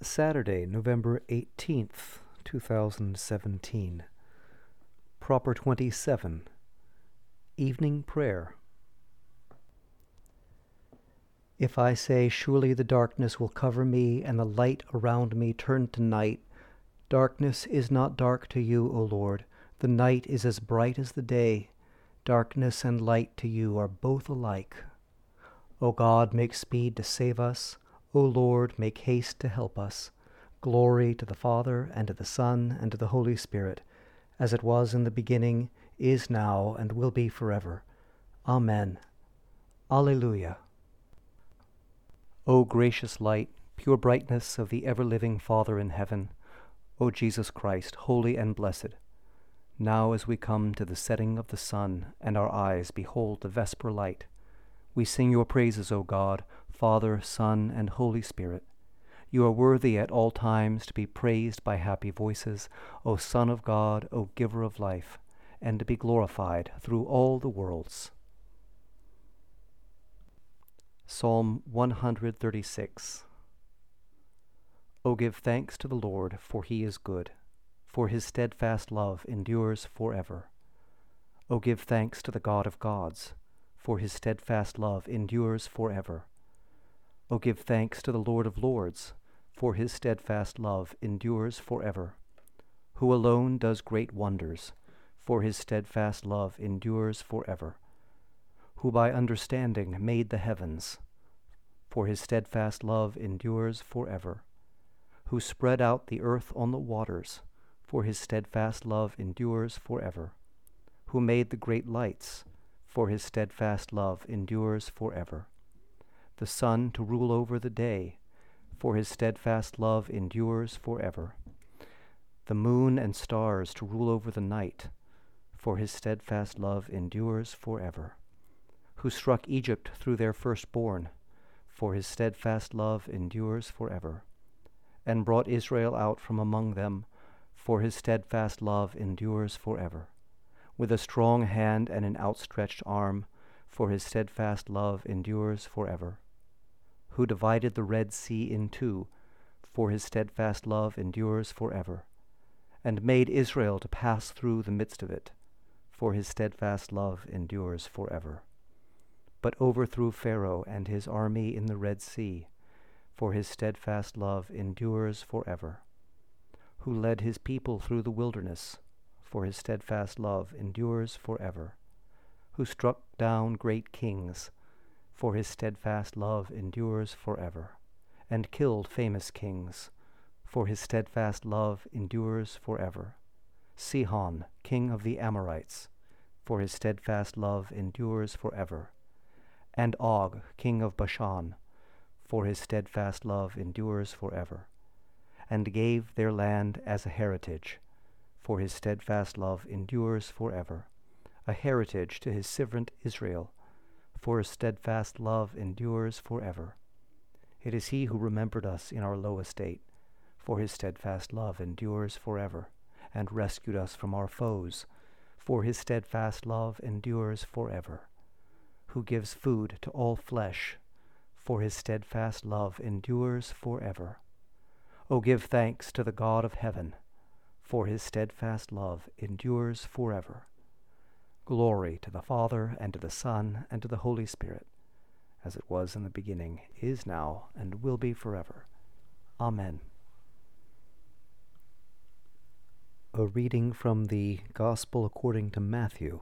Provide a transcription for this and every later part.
Saturday, November 18th, 2017. Proper 27. Evening Prayer. If I say, surely the darkness will cover me, and the light around me turn to night, darkness is not dark to you, O Lord. The night is as bright as the day. Darkness and light to you are both alike. O God, make speed to save us. O Lord, make haste to help us. Glory to the Father, and to the Son, and to the Holy Spirit, as it was in the beginning, is now, and will be forever. Amen. Alleluia. O gracious light, pure brightness of the ever-living Father in heaven, O Jesus Christ, holy and blessed, now as we come to the setting of the sun, and our eyes behold the vesper light, we sing your praises, O God, Father, Son, and Holy Spirit. You are worthy at all times to be praised by happy voices, O Son of God, O Giver of life, and to be glorified through all the worlds. Psalm 136. O give thanks to the Lord, for he is good, for his steadfast love endures forever. O give thanks to the God of gods, for his steadfast love endures forever. O give thanks to the Lord of lords, for his steadfast love endures forever, who alone does great wonders, for his steadfast love endures forever, who by understanding made the heavens, for his steadfast love endures forever, who spread out the earth on the waters, for his steadfast love endures forever, who made the great lights, for his steadfast love endures forever, the sun to rule over the day, for his steadfast love endures forever, the moon and stars to rule over the night, for his steadfast love endures forever, who struck Egypt through their firstborn, for his steadfast love endures forever, and brought Israel out from among them, for his steadfast love endures forever, with a strong hand and an outstretched arm, for his steadfast love endures forever, who divided the Red Sea in two, for his steadfast love endures forever, and made Israel to pass through the midst of it, for his steadfast love endures forever, but overthrew Pharaoh and his army in the Red Sea, for his steadfast love endures forever, who led his people through the wilderness, for his steadfast love endures forever, who struck down great kings, for his steadfast love endures forever, and killed famous kings, for his steadfast love endures forever, Sihon, king of the Amorites, for his steadfast love endures forever, and Og, king of Bashan, for his steadfast love endures forever, and gave their land as a heritage, for his steadfast love endures forever, a heritage to his servant Israel, for his steadfast love endures forever. It is he who remembered us in our low estate, for his steadfast love endures forever, and rescued us from our foes, for his steadfast love endures forever, who gives food to all flesh, for his steadfast love endures forever. O give thanks to the God of heaven, for his steadfast love endures forever. Glory to the Father, and to the Son, and to the Holy Spirit, as it was in the beginning, is now, and will be forever. Amen. A reading from the Gospel according to Matthew.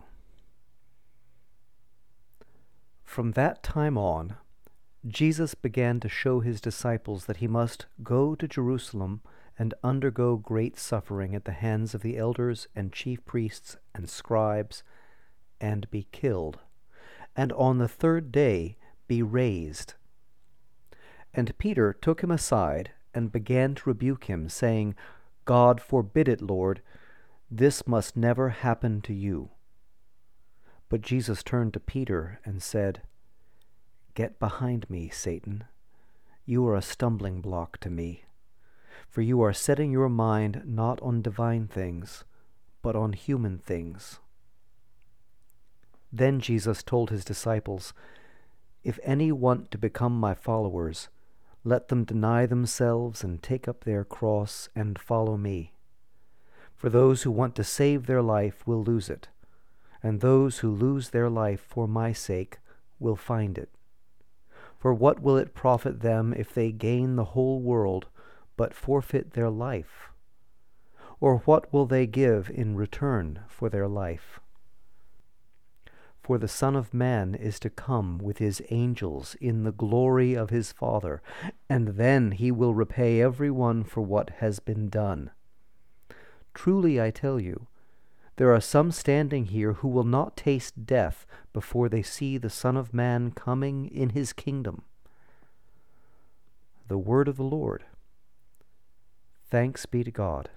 From that time on, Jesus began to show his disciples that he must go to Jerusalem and undergo great suffering at the hands of the elders and chief priests and scribes, and be killed, and on the third day be raised. And Peter took him aside and began to rebuke him, saying, God forbid it, Lord, this must never happen to you. But Jesus turned to Peter and said, Get behind me, Satan. You are a stumbling block to me, for you are setting your mind not on divine things, but on human things. Then Jesus told his disciples, If any want to become my followers, Let them deny themselves and take up their cross and follow me. For those who want to save their life will lose it, and those who lose their life for my sake will find it. For what will it profit them if they gain the whole world but forfeit their life? Or what will they give in return for their life? For the Son of Man is to come with his angels in the glory of his Father, and then he will repay every one for what has been done. Truly I tell you, there are some standing here who will not taste death before they see the Son of Man coming in his kingdom. The word of the Lord. Thanks be to God.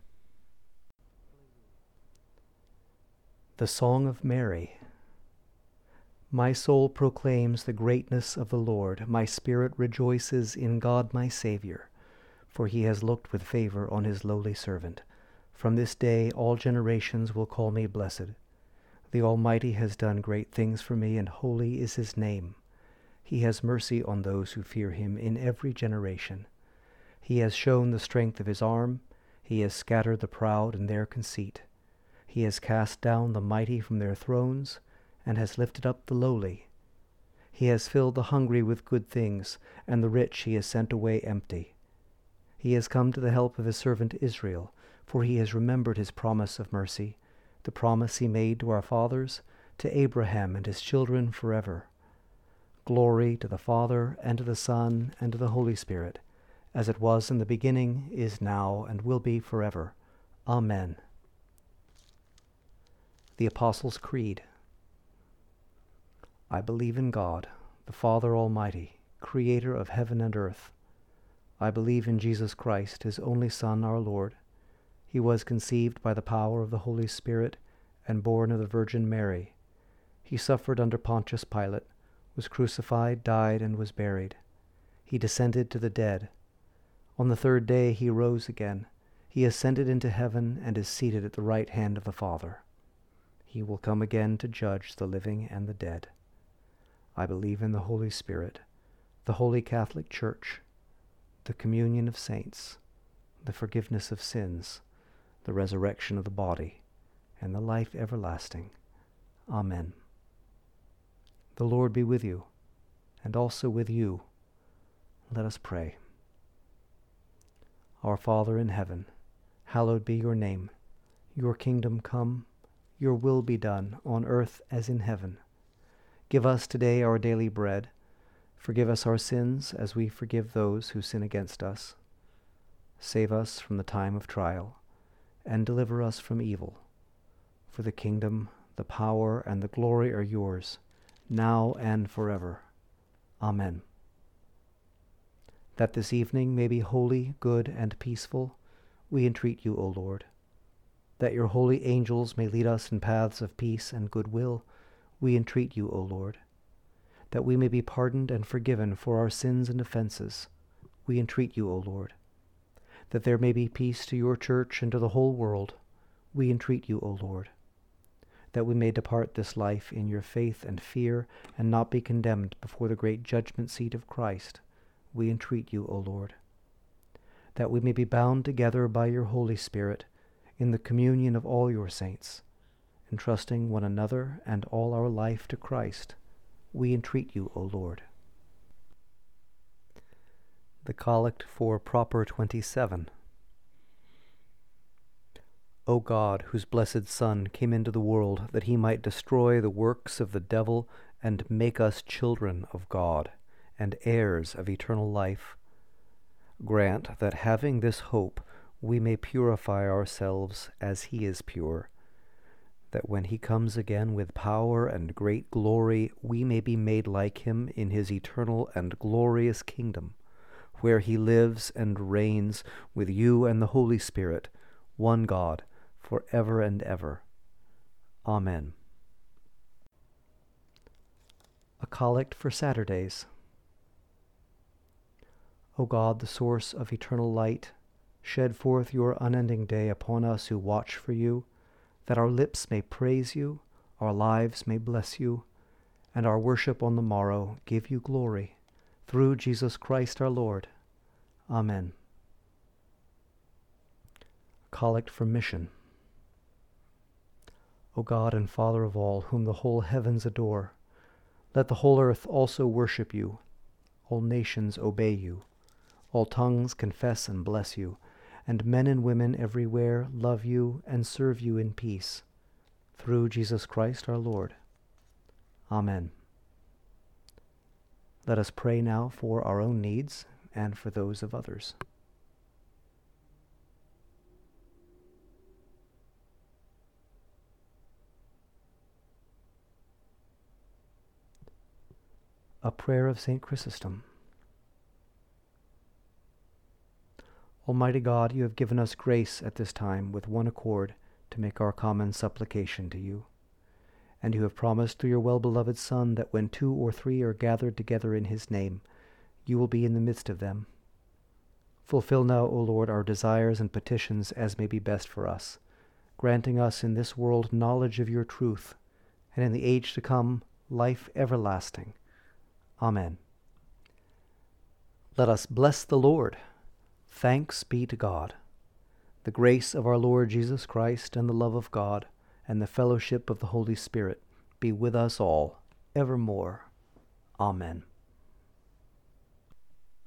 The Song of Mary. My soul proclaims the greatness of the Lord. My spirit rejoices in God my Saviour, for he has looked with favor on his lowly servant. From this day all generations will call me blessed. The Almighty has done great things for me, and holy is his name. He has mercy on those who fear him in every generation. He has shown the strength of his arm. He has scattered the proud in their conceit. He has cast down the mighty from their thrones, and has lifted up the lowly. He has filled the hungry with good things, and the rich he has sent away empty. He has come to the help of his servant Israel, for he has remembered his promise of mercy, the promise he made to our fathers, to Abraham and his children forever. Glory to the Father, and to the Son, and to the Holy Spirit, as it was in the beginning, is now, and will be forever. Amen. The Apostles' Creed. I believe in God, the Father Almighty, creator of heaven and earth. I believe in Jesus Christ, his only Son, our Lord. He was conceived by the power of the Holy Spirit and born of the Virgin Mary. He suffered under Pontius Pilate, was crucified, died, and was buried. He descended to the dead. On the third day he rose again. He ascended into heaven and is seated at the right hand of the Father. He will come again to judge the living and the dead. I believe in the Holy Spirit, the Holy Catholic Church, the communion of saints, the forgiveness of sins, the resurrection of the body, and the life everlasting. Amen. The Lord be with you, and also with you. Let us pray. Our Father in heaven, hallowed be your name. Your kingdom come, your will be done, on earth as in heaven. Give us today our daily bread. Forgive us our sins as we forgive those who sin against us. Save us from the time of trial, and deliver us from evil. For the kingdom, the power, and the glory are yours, now and forever. Amen. That this evening may be holy, good, and peaceful, we entreat you, O Lord. That your holy angels may lead us in paths of peace and goodwill, we entreat you, O Lord. That we may be pardoned and forgiven for our sins and offenses, we entreat you, O Lord. That there may be peace to your church and to the whole world, we entreat you, O Lord. That we may depart this life in your faith and fear, and not be condemned before the great judgment seat of Christ, we entreat you, O Lord. That we may be bound together by your Holy Spirit in the communion of all your saints, entrusting one another and all our life to Christ, we entreat you, O Lord. The Collect for Proper 27. O God, whose blessed Son came into the world that he might destroy the works of the devil and make us children of God and heirs of eternal life, grant that having this hope we may purify ourselves as he is pure, that when he comes again with power and great glory, we may be made like him in his eternal and glorious kingdom, where he lives and reigns with you and the Holy Spirit, one God, for ever and ever. Amen. A Collect for Saturdays. O God, the source of eternal light, shed forth your unending day upon us who watch for you, that our lips may praise you, our lives may bless you, and our worship on the morrow give you glory, through Jesus Christ our Lord. Amen. Collect for Mission. O God and Father of all, whom the whole heavens adore, let the whole earth also worship you, all nations obey you, all tongues confess and bless you, and men and women everywhere love you and serve you in peace. Through Jesus Christ our Lord. Amen. Let us pray now for our own needs and for those of others. A prayer of St. Chrysostom. Almighty God, you have given us grace at this time with one accord to make our common supplication to you. And you have promised through your well-beloved Son that when 2 or 3 are gathered together in his name, you will be in the midst of them. Fulfill now, O Lord, our desires and petitions as may be best for us, granting us in this world knowledge of your truth, and in the age to come life everlasting. Amen. Let us bless the Lord. Thanks be to God. The grace of our Lord Jesus Christ and the love of God and the fellowship of the Holy Spirit be with us all evermore. Amen.